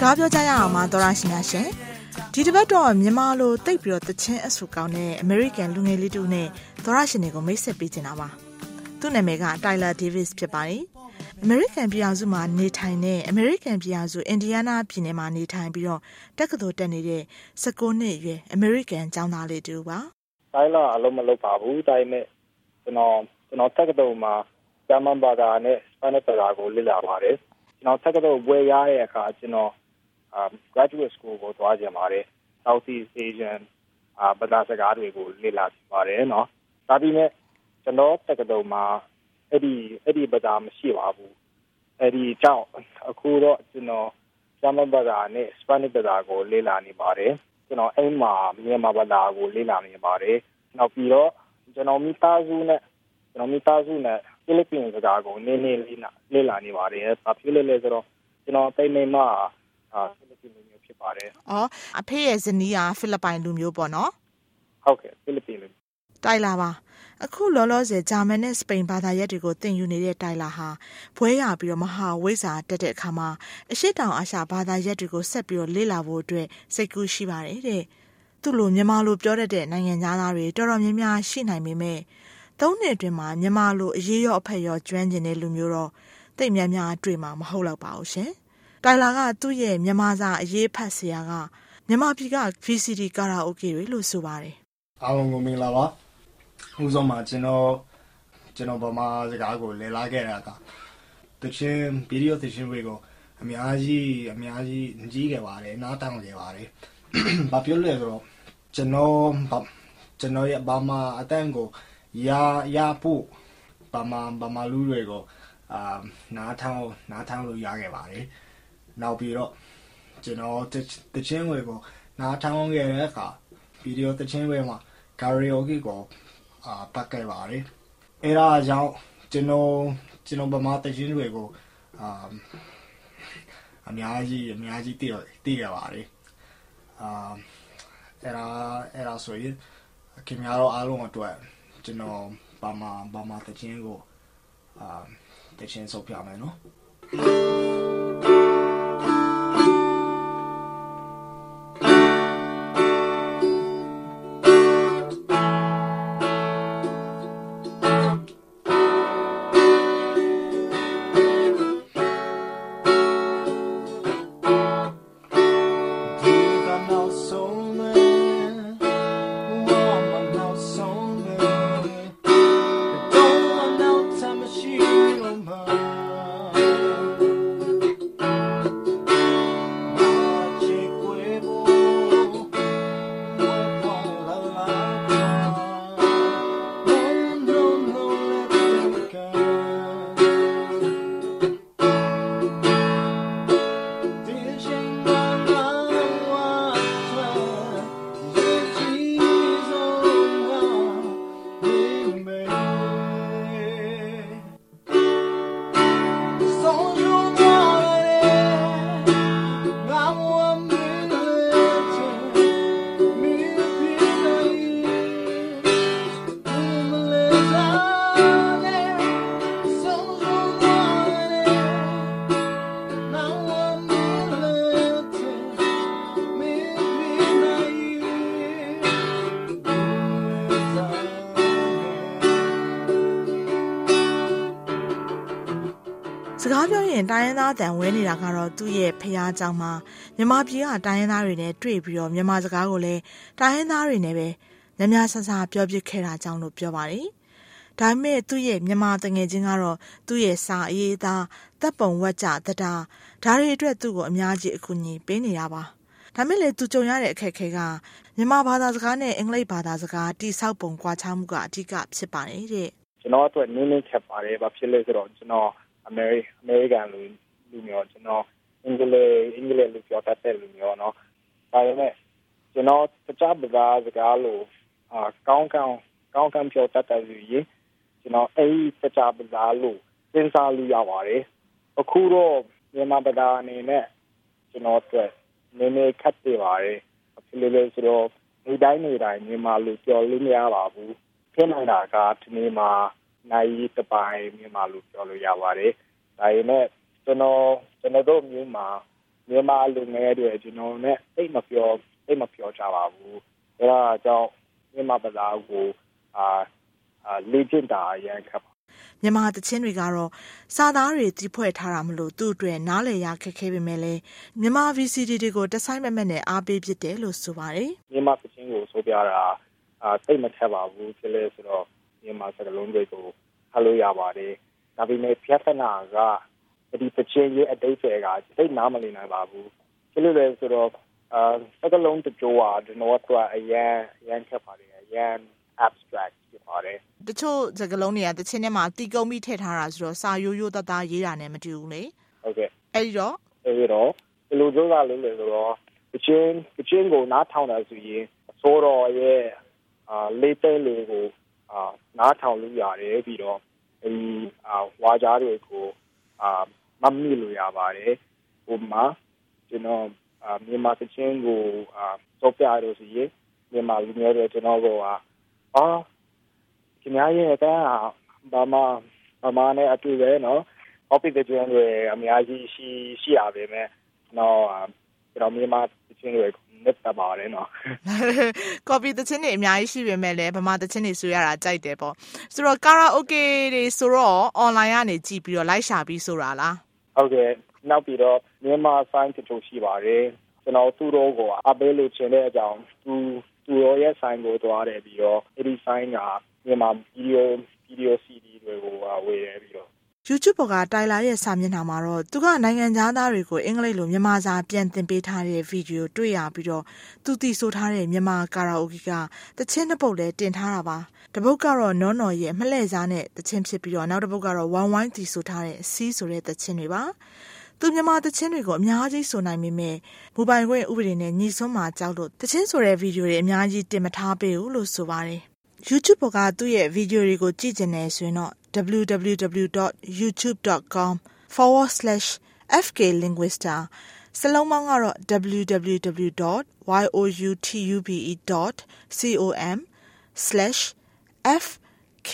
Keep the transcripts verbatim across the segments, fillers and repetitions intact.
ကားပြောကြရအောင်မှာတော်ရရှိများရှင်ဒီတစ်ပတ်တော့မြန်မာလိုတိတ်ပြီးတော့တချင်းအဆူကောင်းတဲ့ American လူငယ်လေးတူနဲ့တော်ရရှင်တွေကိုမိတ်ဆက်ပေးချင်တာပါသူ့နာမည်က Tyler Davis ဖြစ်ပါတယ် American ပြည်အောင်စုမှာနေထိုင်တဲ့ American ပြည်အောင်စု Indiana ပြည်နယ်မှာနေထိုင်ပြီးတော့တက္ကသိုလ်တက်နေတဲ့၁၉နှစ်အရွယ် American ကျောင်းသားလေးတူပါ Tyler အလုံးမလုပ်ပါဘူးဒါပေမဲ့ကျွန်တော်ကျွန်တော်တက္ကသိုလ်မှာဂျာမန်ဘာသာနဲ့ Spanish ဘာသာကိုလေ့လာပါတယ်ကျွန်တော်တက္ကသိုလ်ဘွဲ့ရတဲ့အခါကျွန်တော်Um, graduate school ကိုသွားကြပါတယ် Southeast Asian အာဘာသာစကားတွေကိုလေ့လာပါတယ်နော်ဒါပေမဲ့ကျွန်တော်တက္ကသိုလ်မှာအဲ့ဒီအဲ့ဒီဘာသာမရှိပါဘူးအဲ့ဒီကြောင့်အခုတော့ကျွန်တော်ဂျာမန်ဘာသာနဲ့ Spanish ဘာသာကိုလေ့လာနေပါတယ်ကျွန်တော်အိမ်မှာမြန်မာဘာသာကိုလေ့လာနေပါတယ်နောက်ပြီးတော့ကျွန်တော်မိသားစုနဲ့ကျွန်တော်မိသားစုနဲ့ဖိလစ်ပင်းစကားကိုနည်းနည်းလေးလေ့လာနေပါတယ်ဘာဖြစ်လဲလဲဆိုတော့ကျွန်တော်တိတ်နေမှာအာဖိလစ်ပင်းလူမျိုးဖြစ်ပါတယ်။အော်အဖေရဲ့ဇနီးကဖိလစ်ပိုင်လူမျိုးပေါ့နော်။ဟုတ်ကဲ့ဖိလစ်ပင်းလူမျိုး။တိုင်လာပါ။အခုလောလောဆယ်ဂျာမန်နဲ့စပိန်ဘာသာရပ်တွေကိုသင်ယူနေတဲ့တိုင်လာဟာဘွဲရပြီးတော့မဟာဝိဇ္ဇာတက်တဲ့အခါမှာအရှိတောင်အာရှဘာသာရပ်တွေကိုဆက်ပြီးတော့လေ့လာဖို့အတွက်စိတ်ကူးရှိပါတယ်တဲ့။သူ့လိုမြန်မာလိုပြောတတ်တဲ့နိုင်ငံသားတွေတော်တော်များများရှိနိုင်ပေမဲ့သုံးနှစ်အတွင်းမှာမြန်မာလိုအရေးရောအဖက်ရောကျွမ်းကျင်တဲ့လူမျိုးတော့သိများများတွေ့မှာမဟုတ်တော့ပါဘူးရှင်။တိုင်လာကသူ့ရဲ့မြန်မာစာအရေးဖတ်ဆရာကမြန်မာပြည်က ဗီ စီ ဒီ ကာရာအိုကေတွေလို့ဆိုပါတယ်။အားလုံးကိုမင်္ဂလာပါ။ဦးဆုံးမှာကျွန်တော်ကျွန်တော်ဗမာစကားကိုလေ့လာခဲ့တာကတချင်းဗီဒီယိုတချင်းတွေကိုအများကြီးအများကြီးကြည့်ခဲ့ပါတယ်နားထောင်ခဲ့ပါတယ်။ဘာပြောလဲဆိုတော့ကျွန်တော်ကျွန်တော်ရဲ့ဗမာအတန်းကိုရာရာဖို့ဗမာဗမာလူတွေကိုအာနားထောင်နားထောင်လို့ရခဲ့ပါတယ်။နောက်ပြီးတော့ကျွန်တော်တချင်းတွေကိုနားထောင်ခဲ့တဲ့အခါဗီဒီယိုတချင်းတွေမှာကာရီယိုဂီကိုအာပတ်ခဲ့ပါတယ်။အဲဒါကြောင့်ကျွန်တော်ကျွန်တော်ဗမာတချင်းတွေကိုအာအများကြီးအများကြီးတည်တည်ရပါတယ်။အာအဲဒါအဲဒါဆိုရင်ခင်ဗျားတို့အားလုံးအတွက်ကျွန်တော်ဗမာဗမာတချင်းကိုအာတချင်းဆုပ်ပြမယ်နော်စကားပြောရင်တိုင်းရင်းသားတန်ဝဲနေတာကတော့သူ့ရဲ့ဖျားเจ้าမှာမြန်မာပြည်ကတိုင်းရင်းသားတွေနဲ့တွေ့ပြီးတော့မြန်မာစကားကိုလည်းတိုင်းရင်းသားတွေနဲ့ပဲများများဆဆပြောပြခဲ့တာကြောင့်လို့ပြောပါတယ်။ဒါပေမဲ့သူ့ရဲ့မြန်မာတငယ်ချင်းကတော့သူ့ရဲ့စာအရေးသားတပ်ပုံဝတ်ကြတတာဒါတွေအတွက်သူ့ကိုအများကြီးအကူအညီပေးနေတာပါ။ဒါမဲ့လေသူကြုံရတဲ့အခက်အခဲကမြန်မာဘာသာစကားနဲ့အင်္ဂလိပ်ဘာသာစကားတိဆောက်ပုံကွာခြားမှုကအဓိကဖြစ်ပါတယ်တဲ့။ကျွန်တော်အတွက်နည်းနည်းချက်ပါတယ်ဘာဖြစ်လဲဆိုတော့ကျွန်တော်အမေရိအမေရိကန်လူလူမျိုးကျွန်တော်အင်္ဂလိပ်အင်္ဂလိပ်လူပြောတတ်တဲ့လူမျိုးเนาะဒါပေမဲ့ကျွန်တော်တခြားဘာသာစကားလို့အာကောင်းကောင်းကောင်းကောင်းပြောတတ်တဲ့လူကြီးကျွန်တော်အဲ့ဒီတခြားဘာသာလို့စဉ်းစားလို့ရပါတယ်အခုတော့မြန်မာဘာသာအနေနဲ့ကျွန်တော်အတွက်နည်းနည်းခက်နေပါတယ်အဖြစ်လေးဆိုတော့ဒီတိုင်းနေတိုင်းမြန်မာလူပြောလို့မရပါဘူးဖြစ်နေတာကဒီနေ့မှာနိုင်တပိုင်းမြန်မာလူပြောလို့ရပါတယ်ဒါပေမဲ့ကျွန်တော်ကျွန်တော်တို့မျိုးမှာမမြန်မာလူငယ်တွေကျွန်တော်နဲ့သိမပြောသိမပြောကြပါဘူးအဲဒါကြောင့်မြန်မာဘာသာကိုအာလေ့ကျင့်တာရန်ခပ်မြန်မာတချင်းတွေကတော့စာသားတွေတီးဖွဲ့ထားတာမလို့သူ့အတွက်နားလည်ရခက်ခဲပေမဲ့လည်းမြန်မာ ဗီ စီ ဒီ တွေကိုတဆိုင်မဲ့မဲ့နဲ့အားပေးဖြစ်တယ်လို့ဆိုပါတယ်မြန်မာတချင်းကိုဆိုပြတာအာသိမထက်ပါဘူးဖြစ်လဲဆိုတော့မြန်မာစကားလုံးတွေကိုဖတ်လို့ရပါတယ်ဒါပေမဲ့ပြဿနာကဒီတချင်းရဲ့အတိတ်တွေကသိနားမလည်နိုင်ပါဘူးဖြစ်လို့လဲဆိုတော့အာစကားလုံးတကြွားကျွန်တော်တို့အရန်အရန်ခက်ပါတယ်အရန် abstract ဖြစ်ပါတယ်တချို့စကားလုံးတွေကတချင်းထဲမှာတီးကုံးပြီးထည့်ထားတာဆိုတော့စာရိုးရိုးသားသားရေးတာနဲ့မတူဘူးလေဟုတ်ကဲ့အဲ့ဒီတော့အဲ့ဒီတော့ဒီလိုကြိုးစားလို့လေဆိုတော့တချင်းတချင်းကိုနားထောင်တာဆိုရင်အစိုးရရဲ့အာလေးတဲလေးကိုအာနားထောင်လို့ရတယ်ပြီးတော့ဒီအာဝါကြားတွေကိုအာမမီလို့ရပါတယ်ဟိုမှာကျွန်တော်အာမြန်မာတချင်းကိုအာစောပြရလို့ဆိုရင်မြန်မာလူမျိုးတွေကျွန်တော်ကအာခင်ဗျားရဲ့ကဘာမှဘာမှနဲ့အတူပဲနော် topic တွေကျွန်တော်အများကြီးရှိရှိရပါမယ်နော်ကျွန်တော်မြန်မာတချင်းတွေနဲ့တပါတယ်နော် copy တချင်းတွေအများကြီးရှိပေမဲ့လည်းဗမာတချင်းတွေဆိုရတာကြိုက်တယ်ပေါ့ဆိုတော့ karaoke တွေဆိုတော့ online ကနေကြည့်ပြီးတော့လိုက်ရှာပြီးဆိုတာလားဟုတ်ကဲ့နောက်ပြီးတော့မြန်မာ sign တချို့ရှိပါတယ်ကျွန်တော်သူ့တော့ကိုအပေးလို့ချင်တဲ့အကြောင်းသူသူရောရဲ့ sign ကိုတွားတယ်ပြီးတော့အဲ့ဒီ sign ကမြန်မာ video video စီ ဒီ တွေကိုဝေတယ်ပြီးတော့ YouTube ပေါ်ကတိုင်လာရဲ့စာမျက်နှာမှာတော့သူကနိုင်ငံသားတွေကိုအင်္ဂလိပ်လိုမြန်မာစာပြန်သင်ပေးထားတဲ့ဗီဒီယိုတွေ့ရပြီးတော့သူတည်ဆိုထားတဲ့မြန်မာကာရာအိုကေကတချင်းနှစ်ပုတ်လည်းတင်ထားတာပါတပုတ်ကတော့နော်နော်ရဲ့မလှည့်စားနဲ့တချင်းဖြစ်ပြီးတော့နောက်တစ်ပုတ်ကတော့ဝိုင်းဝိုင်းတည်ဆိုထားတဲ့စီးဆိုတဲ့တချင်းတွေပါသူမြန်မာတချင်းတွေကိုအများကြီးဆိုနိုင်ပေမဲ့မိုဘိုင်ခွင့်ဥပဒေနဲ့ညီစွန်းမှာကြောက်လို့တချင်းဆိုတဲ့ဗီဒီယိုတွေအများကြီးတင်မထားပေးဘူးလို့ဆိုပါတယ် YouTube ပေါ်ကသူ့ရဲ့ဗီဒီယိုတွေကိုကြည့်ကျင်နေဆိုရင်တော့ double-u double-u double-u dot youtube dot com forward slash f k linguista စလုံးပေါင်းကတော့ double-u double-u double-u dot youtube dot com slash f k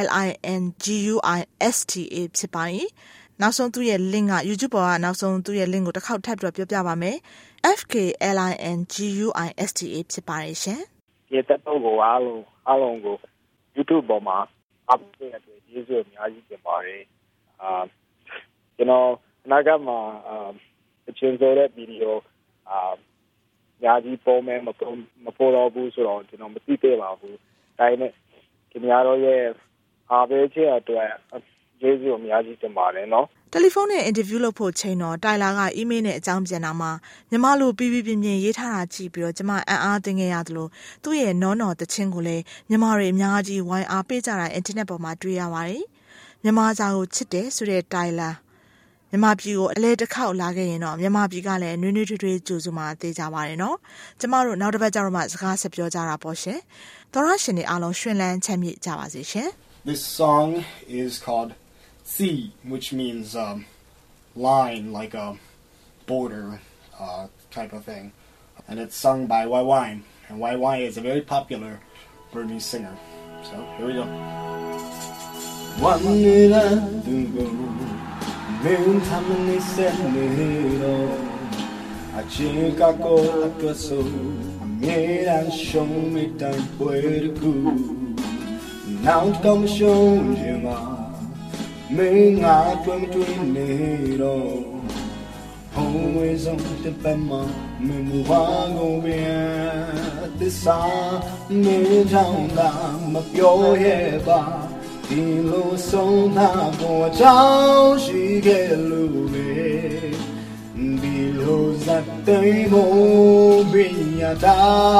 linguista ဖြစ်ပါတယ်နောက်ဆုံးသူ့ရဲ့ link က YouTube ပေါ်ကနောက်ဆုံးသူ့ရဲ့ link ကိုတစ်ခေါက်ထပ်ပြီးပြောပြပါမယ် f k linguista ဖြစ်ပါတယ်ရှင်ဒီတက်တော့ကိုအားလုံးအားလုံးကို YouTube ပေါ်မှာ update တွေရေးဆိုအများကြီးပြင်ပါတယ်အာကျွန်တော်အနာဂတ်မှာအာအချင်းဆိုတဲ့ဗီဒီယိုအာညာကြီးပုံမဲ့မပုံမပေါ်တော့ဘူးဆိုတော့ကျွန်တော်မသိသေးပါဘူးဒါပေမဲ့ခင်ဗျားတို့ရဲ့အားပေးချက်အတွက်ကျေးဇူးအများကြီးတင်ပါတယ်နော်တယ်လီဖုန်းနဲ့အင်တာဗျူးလုပ်ဖို့ချိန်တော့တိုင်လာကအီးမေးလ်နဲ့အကြောင်းပြန်တာမှာညီမလိုပြပြပြင်းပြင်းရေးထားတာကြည့်ပြီးတော့ကျမအံ့အားသင်ခဲ့ရတယ်လို့သူ့ရဲ့နော်နော်တချင်းကိုလည်းညီမတွေအများကြီးဝိုင်းအားပေးကြတာအင်တာနက်ပေါ်မှာတွေ့ရပါတယ်မြန်မာစာကိုချစ်တယ်ဆိုတဲ့တိုင်လာမြန်မာပြည်ကိုအလဲတစ်ခေါက်လာခဲ့ရင်တော့မြန်မာပြည်ကလည်းနွေးနွေးထွေးထွေးကြိုဆိုမှသိကြပါတယ်နော်ကျမတို့နောက်တစ်ပတ်ကျတော့မှစကားဆက်ပြောကြတာပေါ့ရှင်သောရရှင်တွေအားလုံးရှင်လန်းချမ်းမြေ့ကြပါစေရှင် This song is called C, which means um, line, like a border uh, type of thing. And it's sung by Y Y. And Y Y is a very popular Burmese singer. So, here we go. One little dungo, moon tamani senero, a chica go a coso, made and show me time puerco. Now come show you ma. Mình ngã trôi trôi nero, home is on the bema, mình mua ngô bia, từ xa mình trong đám mà biểu hiện ba, đi lối sông thả của cháu chỉ ghé lùi về, đi lối giặt tới mồ bình nhà ta,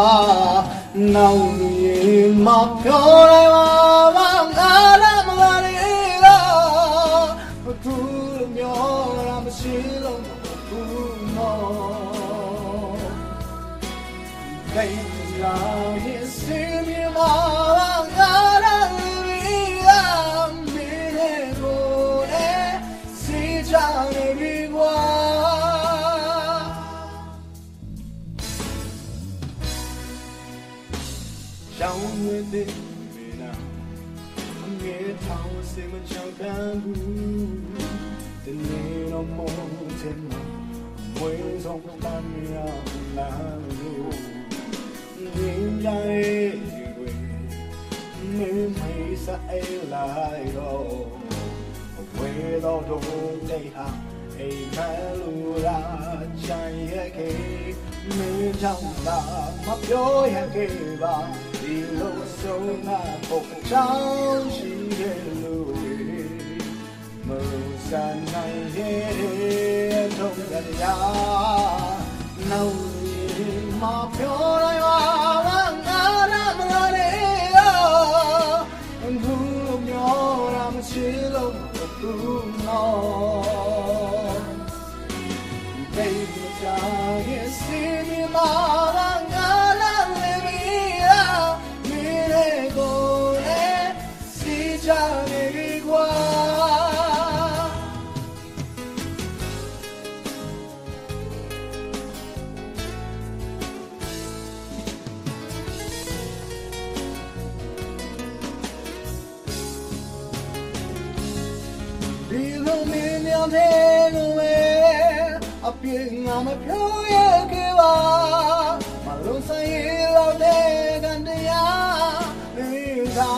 nào nhìn mặt cho lại mà vang ta làm lại đây là hiện sinh mà ta đã vì làm vì để cô để xin chào để đi qua trong người tình về nào nghe thao sẽ mà chào ca tình nó mong trên mặt 会从南呀南路，人家的鬼，你没啥来咯，回到东北哈，哎马路啦，讲也给，没长大嘛表演给吧，一路走那不长时间路。မစနိုင်ရဲ့ထုံးရရာနောက်ရင်မပြောလိုက်ပါငါရမလေးရောဘူးမျောရမရှိလို့ဘူးနော်ဘေးကြရဲ့စီမီမာငါလာလေးမီရာမီလေးကိုလည်းစီချနေကွာအပြင်းငါမပြောရခဲ့ပါမလုံးဆိုင်လောက်တဲ့ကန်တရားလေးသာ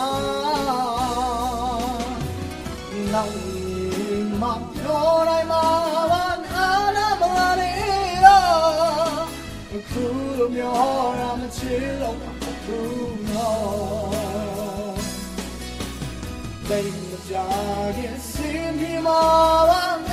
နောက်မပြောနိုင်မှာအားနာမလေးတော့ခုလိုမျိုးရမချစ်လို့ဘူးနော်တိတ်မကြခင်စင်ဒီမှာ